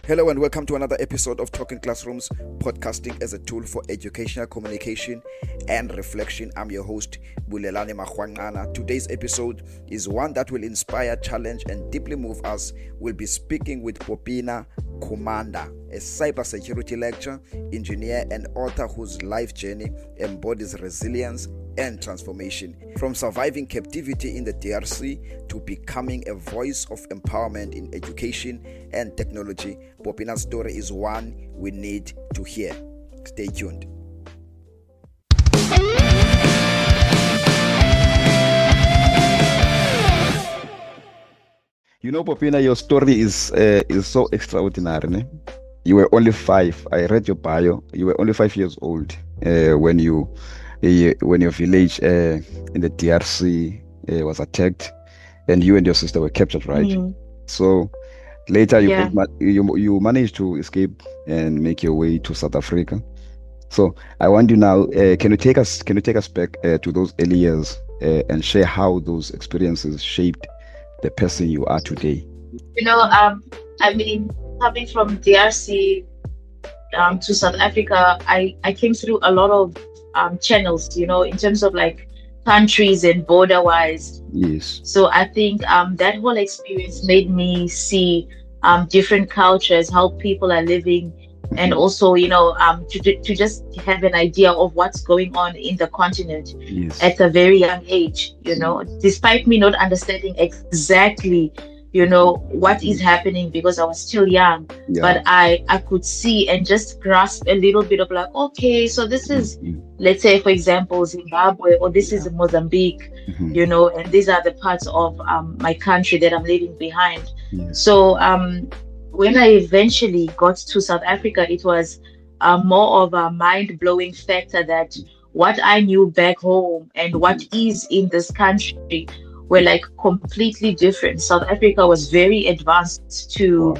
Hello and welcome to another episode of Talking Classrooms, podcasting as a tool for educational communication and reflection. I'm your host, Bulelani Mahwangana. Today's episode is one that will inspire, challenge, and deeply move us. We'll be speaking with Popina Khumanda, a cybersecurity lecturer, engineer, and author whose life journey embodies resilience and transformation. From surviving captivity in the DRC to becoming a voice of empowerment in education and technology, Popina's story is one we need to hear. Stay tuned. You know, Popina, your story is so extraordinary. Ne? You were only 5. I read your bio. You were only 5 years old when your village in the DRC was attacked, and you and your sister were captured, right? Mm. So later you managed to escape and make your way to South Africa. So I want you now. Can you take us back to those early years and share how those experiences shaped the person you are today? You know, I mean, coming from DRC to South Africa, I came through a lot of channels, you know, in terms of like countries and border wise. Yes. So I think that whole experience made me see different cultures, how people are living, and also, you know, to just have an idea of what's going on in the continent at a very young age, you know, despite me not understanding exactly, you know, what is happening because I was still young, but I could see and just grasp a little bit of like, okay, so this is, let's say, for example, Zimbabwe, or this is Mozambique, you know, and these are the parts of my country that I'm leaving behind. So when I eventually got to South Africa, it was more of a mind-blowing factor that what I knew back home and what is in this country were like completely different. South Africa was very advanced to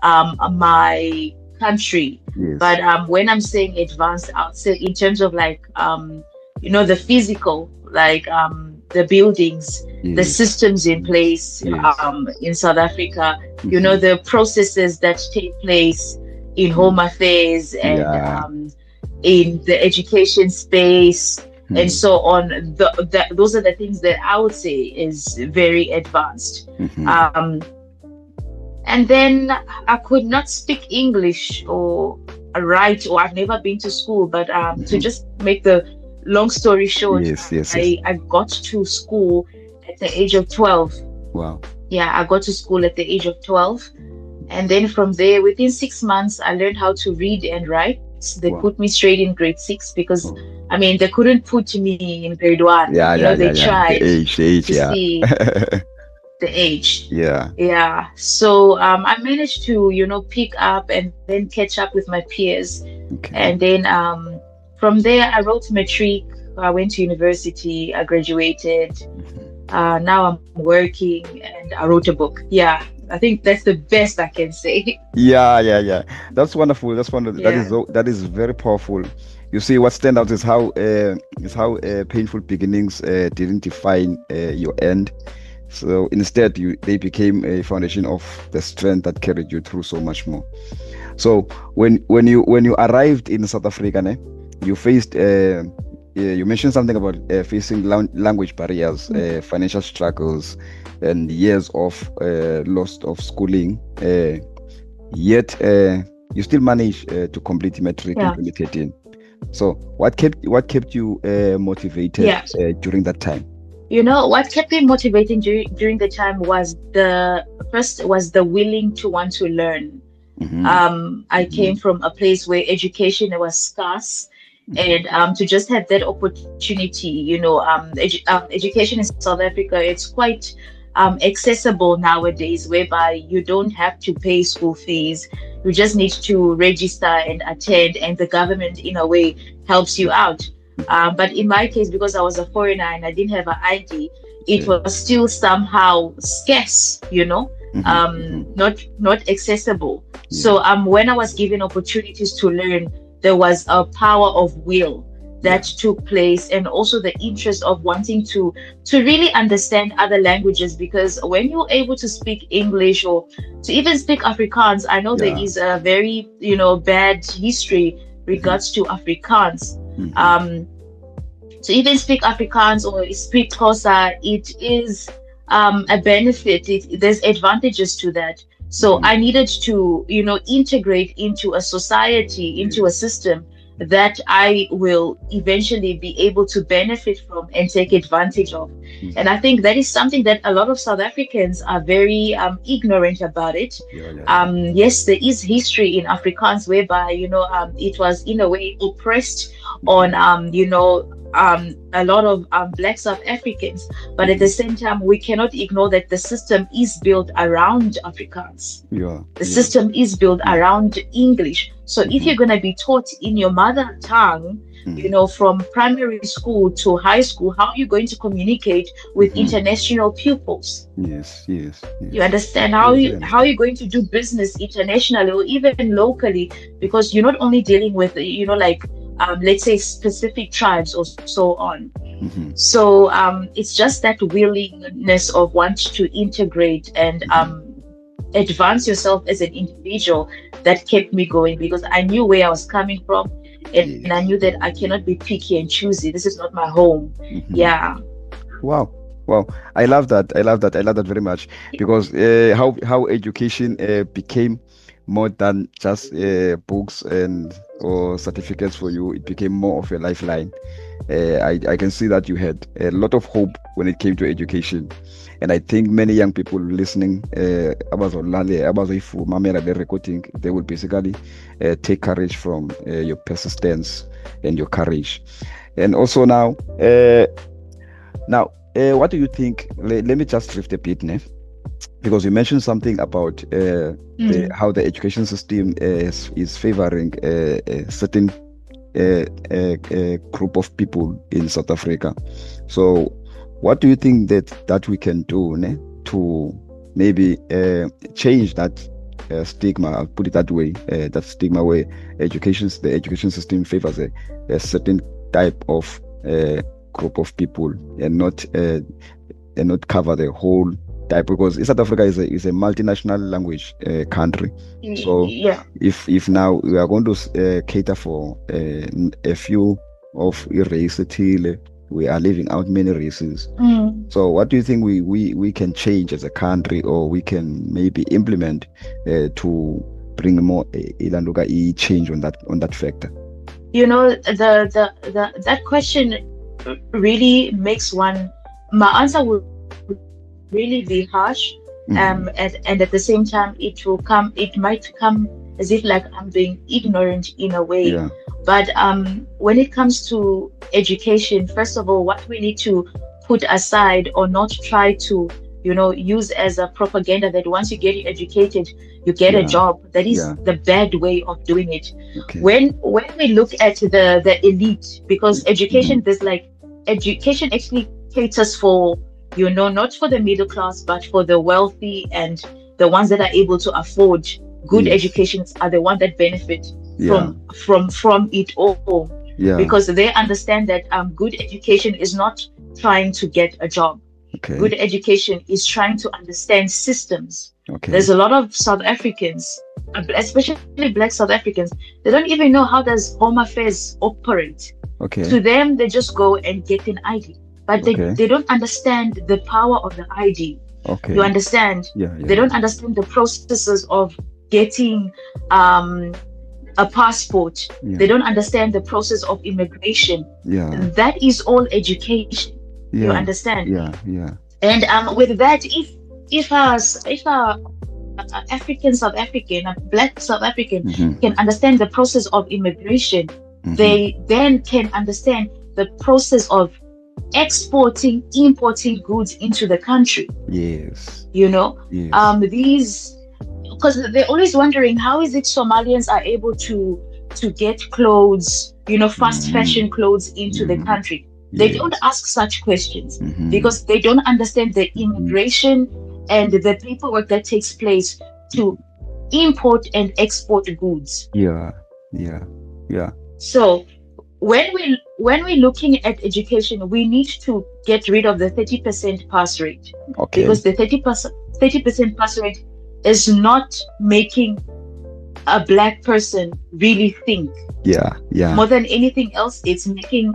my country. But when I'm saying advanced, I would say in terms of like, you know, the physical, like the buildings, the systems in place in South Africa, you know, the processes that take place in home affairs and in the education space, and so on. Those are the things that I would say is very advanced. And then I could not speak English or write, or I've never been to school. But to just make the long story short, I got to school at the age of 12. Wow. Yeah, I got to school at the age of 12. And then from there, within 6 months, I learned how to read and write. They put me straight in grade 6 because, I mean, they couldn't put me in grade 1. They tried the age, to see the age. Yeah. So I managed to, you know, pick up and then catch up with my peers. And then from there, I wrote matric. I went to university. I graduated. Now I'm working, and I wrote a book. Yeah. I think that's the best I can say. Yeah. That's wonderful. That is very powerful. You see, what stands out is how painful beginnings didn't define your end. So instead, they became a foundation of the strength that carried you through so much more. So when you arrived in South Africa, you faced you mentioned something about facing language barriers, financial struggles, and years of loss of schooling. Yet you still managed to complete matric in 2013. So what kept you motivated during that time? You know, what kept me motivating during the time was the willing to want to learn. I came from a place where education was scarce. And to just have that opportunity, you know, education in South Africa, it's quite accessible nowadays, whereby you don't have to pay school fees. You just need to register and attend, and the government, in a way, helps you out. But in my case, because I was a foreigner and I didn't have an ID, it was still somehow scarce, you know, not accessible. So when I was given opportunities to learn, there was a power of will that took place, and also the interest of wanting to really understand other languages, because when you're able to speak English or to even speak Afrikaans, I know there is a very bad history regards to Afrikaans. To even speak Afrikaans or speak Xhosa, it is a benefit. There's advantages to that. So I needed to integrate into a society, into a system that I will eventually be able to benefit from and take advantage of. And I think that is something that a lot of South Africans are very ignorant about it. Yes, there is history in Afrikaans whereby it was in a way oppressed on a lot of Black South Africans, but at the same time we cannot ignore that the system is built around Afrikaans. The system is built around English. So if you're going to be taught in your mother tongue, from primary school to high school, how are you going to communicate with international pupils? Yes. You understand how are you going to do business internationally or even locally, because you're not only dealing with let's say specific tribes or so on. So it's just that willingness of want to integrate and advance yourself as an individual that kept me going, because I knew where I was coming from, and I knew that I cannot be picky and choosy. This is not my home. Wow, I love that very much, because how education became more than just books or certificates for you. It became more of a lifeline. I can see that you had a lot of hope when it came to education, and I think many young people listening, they will basically take courage from your persistence and your courage. And also now, what do you think? Let me just drift a bit, Nef, because you mentioned something about how the education system is favoring a certain group of people in South Africa. So what do you think that we can do to maybe change that stigma? I'll put it that way, that stigma where the education system favors a certain type of group of people and not cover the whole type, because South Africa is a multinational language country. So if now we are going to cater for a few of races, we are leaving out many races. So what do you think we can change as a country, or we can maybe implement to bring more change on that factor? That question really makes my answer will really be harsh, and at the same time it might come as if like I'm being ignorant in a way. But when it comes to education, first of all, what we need to put aside or not try to use as a propaganda that once you get educated you get a job, that is the bad way of doing it. When we look at the elite, because education, there's education actually caters for not for the middle class, but for the wealthy and the ones that are able to afford good educations are the ones that benefit from it all. Because they understand that good education is not trying to get a job. Good education is trying to understand systems. There's a lot of South Africans, especially Black South Africans, they don't even know how does Home Affairs operate. To them, they just go and get an ID. But they don't understand the power of the ID. You understand? They don't understand the processes of getting a passport. They don't understand the process of immigration. That is all education. You understand? And with that, if a African South African, a Black South African can understand the process of immigration, they then can understand the process of exporting, importing goods into the country. These, because they're always wondering how is it Somalians are able to get clothes, fast fashion clothes into the country. They don't ask such questions because they don't understand the immigration and the paperwork that takes place to import and export goods. Yeah. So when we're looking at education, we need to get rid of the 30% pass rate. Okay. Because the 30% pass rate is not making a Black person really think. Yeah. More than anything else, it's making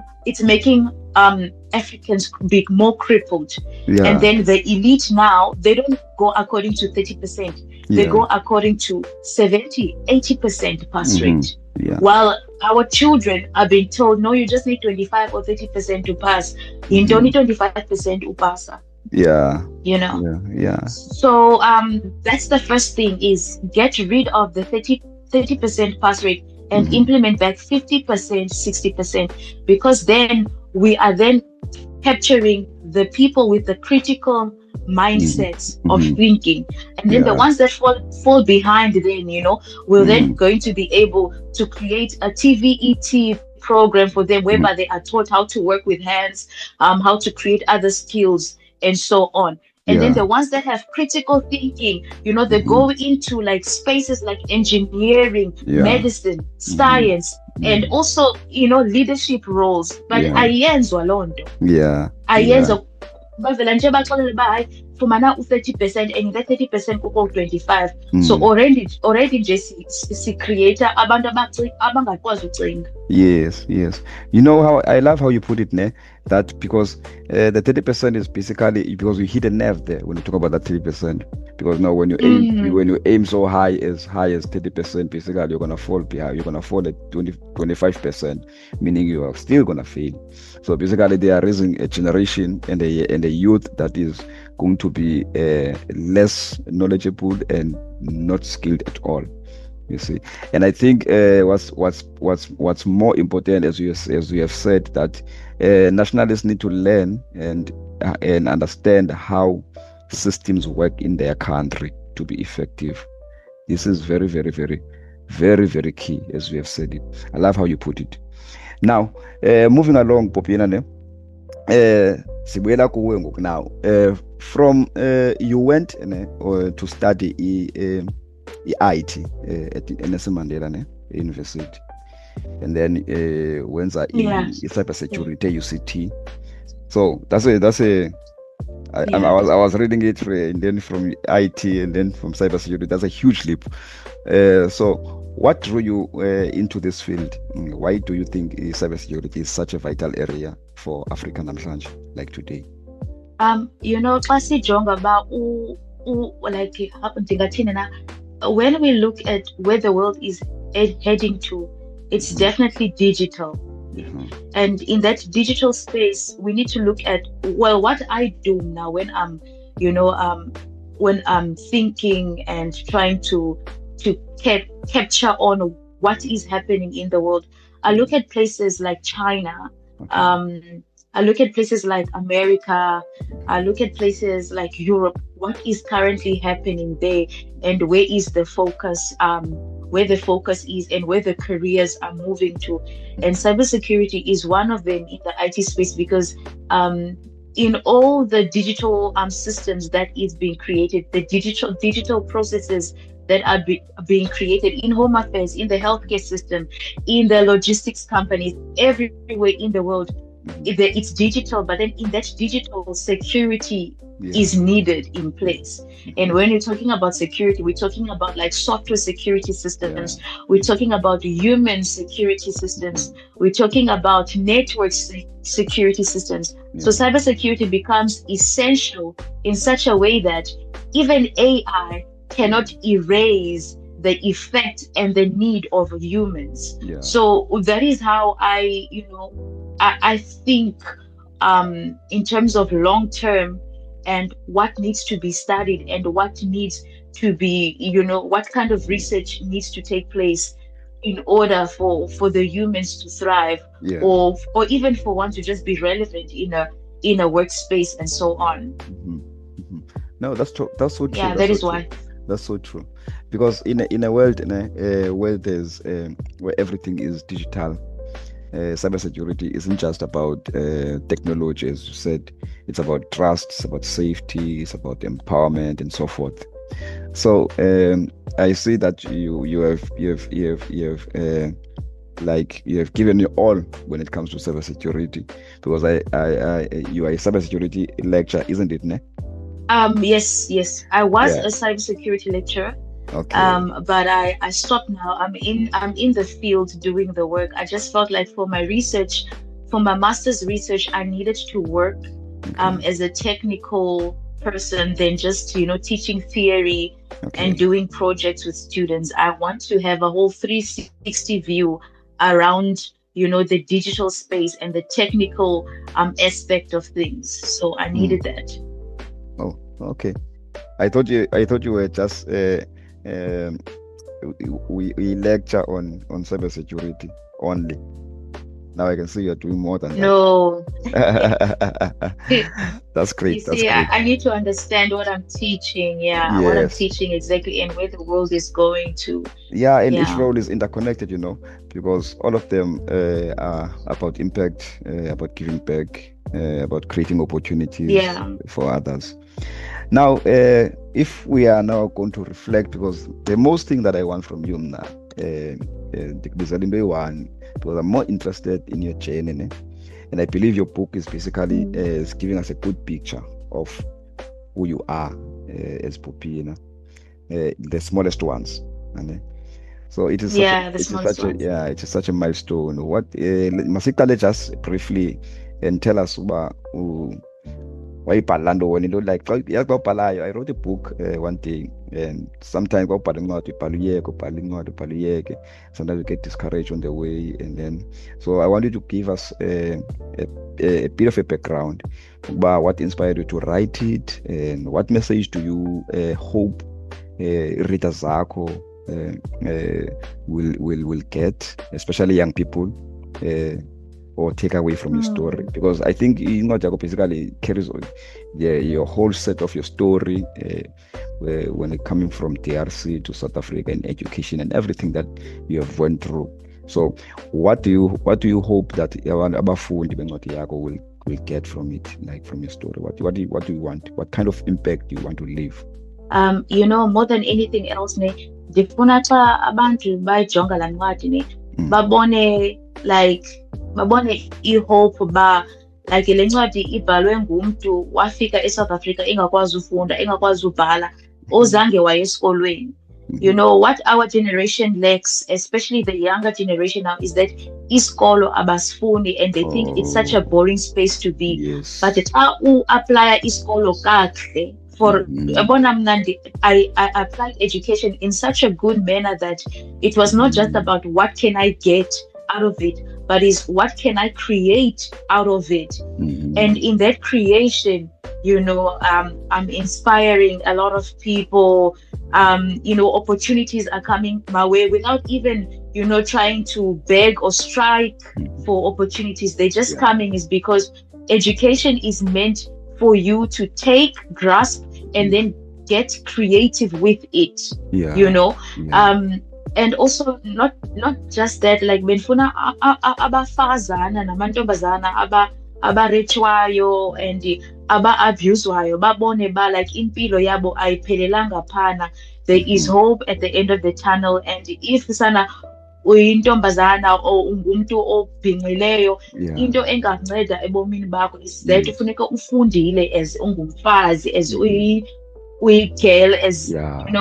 Africans be more crippled. Yeah. And then the elite now, they don't go according to 30%. They go according to 70, 80% pass rate. Yeah. While our children are being told, no, you just need 25 or 30% to pass. You don't need 25% to pass. Yeah. You know? Yeah. So that's the first thing, is get rid of the 30% pass rate and implement back 50%, 60%, because then we are then capturing the people with the critical mindsets of thinking, and then the ones that fall behind, then we're then going to be able to create a TVET program for them, whereby they are taught how to work with hands, how to create other skills, and so on. And then the ones that have critical thinking, they go into like spaces like engineering, medicine, science, and also leadership roles. But ayenzwa loo nto. Ayenzwa bavela nje baxelele uba hayi fumana u-30% and that 30% kukho 25. So already nje si-creator abantu abangakwazi ucinga. Yes. You know how I love how you put it, ne? That because the 30% is basically because you hit a nerve there when you talk about that 30%. Because now when you aim so high as 30%, basically you're gonna fall behind. You're gonna fall at 25%, meaning you are still gonna fail. So basically they are raising a generation and a youth that is going to be less knowledgeable and not skilled at all. You see, and I think what's more important, as you have said, that nationalists need to learn and understand how systems work in their country to be effective. This is very, very, very, very, very key, as we have said it. I love how you put it. Now, moving along, Popiana, now, from you went to study IT at Nelson Mandela University, and then went in cybersecurity UCT. So that's a I was reading it and then from IT and then from cybersecurity. That's a huge leap. So what drew you into this field? Why do you think cybersecurity is such a vital area for Africa namhlanje, like today? Xa sijonga uba like ndingathini na, when we look at where the world is heading to, it's definitely digital. And in that digital space, we need to look at, well, what I do now when I'm thinking and trying to capture on what is happening in the world. I look at places like China. I look at places like America. I look at places like Europe. What is currently happening there, and where is the focus? Where the focus is and where the careers are moving to. And cybersecurity is one of them in the IT space, because in all the digital systems that is being created, the digital processes that are being created in home affairs, in the healthcare system, in the logistics companies, everywhere in the world, it's digital, but then in that digital, security is needed in place. And when you're talking about security, we're talking about like software security systems, we're talking about human security systems, we're talking about network security systems. So cybersecurity becomes essential in such a way that even AI cannot erase the effect and the need of humans. So that is how I think in terms of long term and what needs to be studied and what needs to be, what kind of research needs to take place in order for the humans to thrive, or even for one to just be relevant in a workspace and so on. No, that's true. That's so true. Yeah, that is why. That's so true. Because in a world where there's where everything is digital, cybersecurity isn't just about technology, as you said. It's about trust, it's about safety, it's about empowerment, and so forth. So I see that you have like you have given your all when it comes to cybersecurity, because you are a cybersecurity lecturer, isn't it, ne? Yes. I was a cybersecurity lecturer. Okay. But I stopped now. I'm in the field doing the work. I just felt like for my research, for my master's research, I needed to work as a technical person than just, teaching theory and doing projects with students. I want to have a whole 360 view around, the digital space and the technical aspect of things. So I needed that. Oh, okay. I thought you were just we lecture on cybersecurity only. Now I can see you're doing more than that. No. That's great. Great. I need to understand what I'm teaching. Yes. What I'm teaching exactly and where the world is going to. And each role is interconnected, because all of them are about impact, about giving back, about creating opportunities for others. Now, if we are now going to reflect, because the most thing that I want from you now, because I'm more interested in your journey, and I believe your book is basically is giving us a good picture of who you are as Popina, the smallest ones, so it is it is such a milestone. What Masikale just briefly and tell us about why like I wrote a book one day, and sometimes sometimes we get discouraged on the way, and then so I wanted to give us a bit of a background about what inspired you to write it, and what message do you hope readers will get, especially young people, or take away from your story, because I think Jaco basically carries on your whole set of your story when it coming from DRC to South Africa and education and everything that you have went through. So what do you hope that abafundi bencwadi yakho will get from it, like from your story? What do you want? What kind of impact do you want to leave? More than anything else, ndifuna xa abantu bayijonga laa ncwadi babone i-hope ba like le ncwadi ibhalwe ngumntu wafika eSouth Africa engakwazi ufunda, engakwazi ubhala, ozange waye esikolweni. What our generation lacks, especially the younger generation now, is that isikolo abasifuni, and they think it's such a boring space to be. Yes. But xa u-apply isikolo kakuhle for I applied education in such a good manner that it was not just about what can I get out of it, but is what can I create out of it. And in that creation, I'm inspiring a lot of people. Opportunities are coming my way without even trying to beg or strike for opportunities. They're just coming is because education is meant for you to take, grasp, and then get creative with it. And also not just that, like benfuna abafazana namantombazana abarechwayo and aba-abuswayo babone ba like impilo yabo ayiphelelanga phana. There is hope at the end of the tunnel, and if sana uyintombazana or ungumntu obhinqileyo, into enganceda ebomini bakho is that ufuneka ufundile as ungumfazi, as uyi-girl, as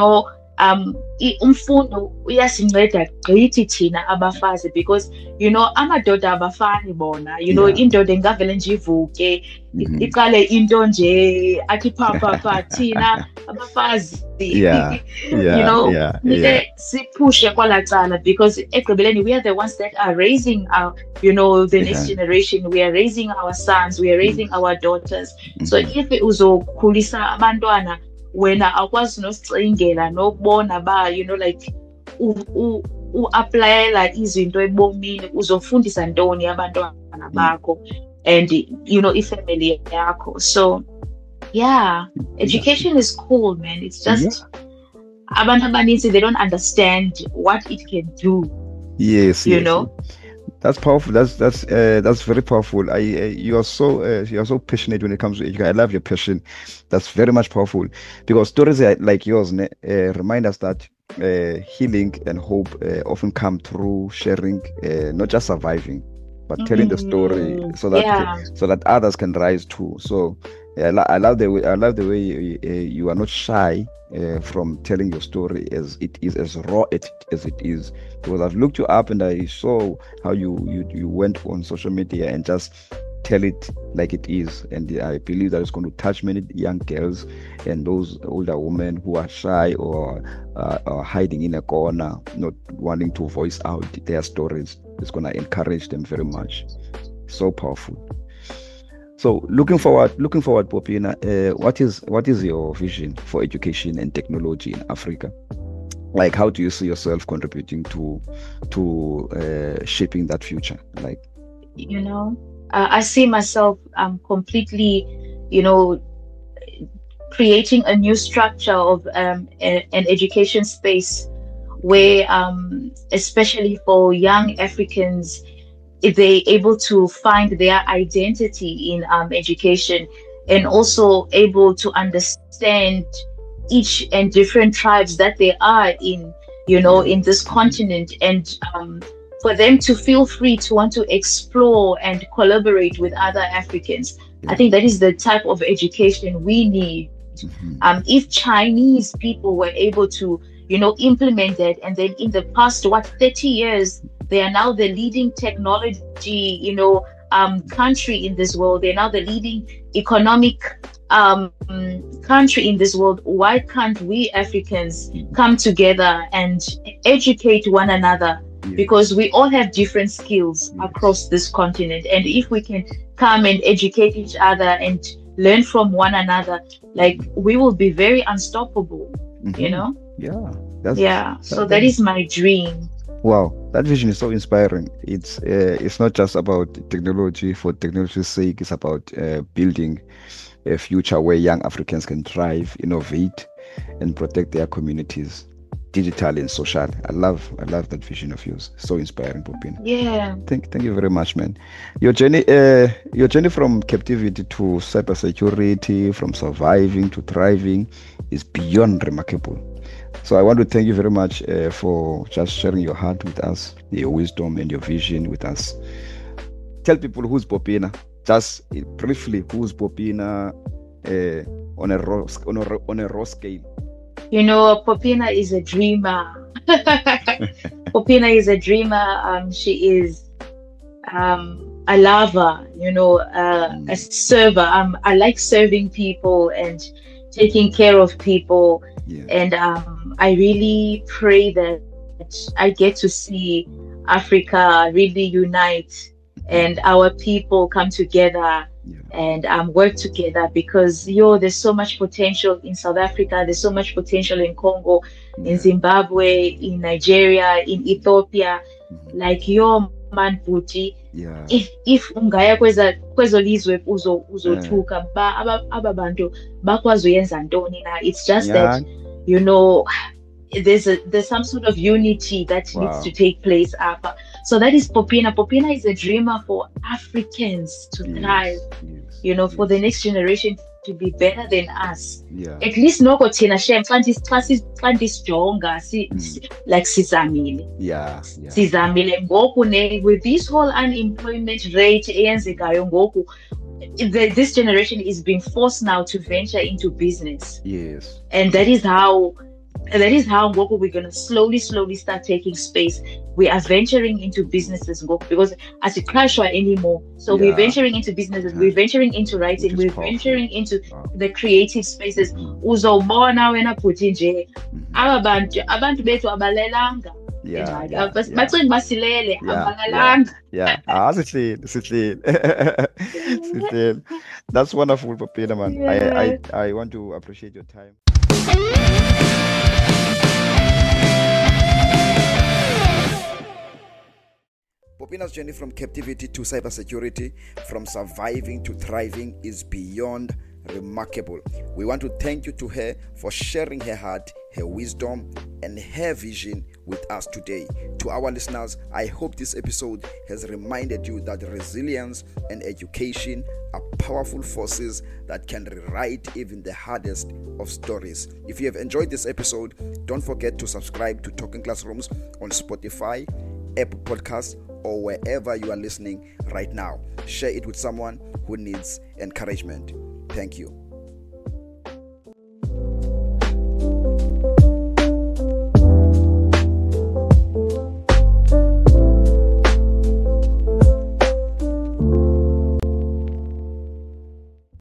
umfundo uyasinceda gqithi thina abafazi, because amadoda abafani bona, indoda ingavele nje ivuke iqale into nje athi pha thina abafazi sipushe kwala cala, because ekugqibeleni we are the ones that are raising our the next generation. We are raising our sons, we are raising our daughters. So if uzokhulisa abantwana wena akwazi nosicingela nokubona ba like u-applyela izinto ebomini, uzofundisa ntoni abantwana bakho and ifamily yakho. So education is cool, man. It's just abantu abaninzi, they don't understand what it can do. Yes. That's powerful. That's very powerful. You are so passionate when it comes to education. I love your passion. That's very much powerful, because stories like yours remind us that healing and hope often come through sharing, not just surviving, but telling the story so that others can rise too. So I love the way you are not shy from telling your story as it is, as raw as it is. Because I've looked you up and I saw how you went on social media and just tell it like it is, and I believe that it's going to touch many young girls and those older women who are shy or are hiding in a corner, not wanting to voice out their stories. It's going to encourage them very much. So powerful. So looking forward, Popina, what is your vision for education and technology in Africa? Like, how do you see yourself contributing to shaping that future? Like, I see myself completely, creating a new structure of an education space where, especially for young Africans, if they're able to find their identity in education, and also able to understand each and different tribes that they are in, in this continent, and for them to feel free to want to explore and collaborate with other Africans. I think that is the type of education we need. If Chinese people were able to, implement that, and then in the past, 30 years, they are now the leading technology, country in this world. They're now the leading economic country in this world. Why can't we Africans come together and educate one another? Because we all have different skills across this continent. And if we can come and educate each other and learn from one another, like, we will be very unstoppable, So that is my dream. Wow, that vision is so inspiring. It's not just about technology for technology's sake. It's about building a future where young Africans can thrive, innovate, and protect their communities, digitally and socially. I love that vision of yours. So inspiring, Popina. Yeah. Thank you very much, man. Your journey from captivity to cybersecurity, from surviving to thriving, is beyond remarkable. So I want to thank you very much for just sharing your heart with us, your wisdom and your vision with us. Tell people who's Popina. Just briefly, who's Popina on a raw scale? Popina is a dreamer. Popina is a dreamer. She is a lover, a server. I like serving people and taking care of people. Yeah. And I really pray that I get to see Africa really unite and our people come together and work together, because there's so much potential in South Africa, there's so much potential in Congo, in Zimbabwe, in Nigeria, in Ethiopia. Like, man Puti, if ungaya kwezo lizwe uzothuka aba bantu bakwazoyenza ntoni na. It's just that there's some sort of unity that needs to take place. So that is Popina. Popina is a dreamer for Africans to thrive, for the next generation to be better than us. At least noko thina shem xa ndisijonga like sizamile. Sizamile ngoku with this whole unemployment rate eyenzekayo ngoku. This generation is being forced now to venture into business. Yes. And that is how ngoku we're going to slowly start taking space. We are venturing into businesses ngoku, because as a crashwa anymore. So we're venturing into businesses, we're venturing into writing, we're venturing into the creative spaces. Uzobona wena Puti nje abantu bethu abalelanga. Bacinga basilele abalalanga. Sihleli. That's wonderful, Popina, man. I want to appreciate your time. Popina's journey from captivity to cybersecurity, from surviving to thriving, is beyond remarkable. We want to thank you to her for sharing her heart, her wisdom, and her vision with us today. To our listeners, I hope this episode has reminded you that resilience and education are powerful forces that can rewrite even the hardest of stories. If you have enjoyed this episode, don't forget to subscribe to Talking Classrooms on Spotify, Apple Podcasts, or wherever you are listening right now. Share it with someone who needs encouragement. Thank you.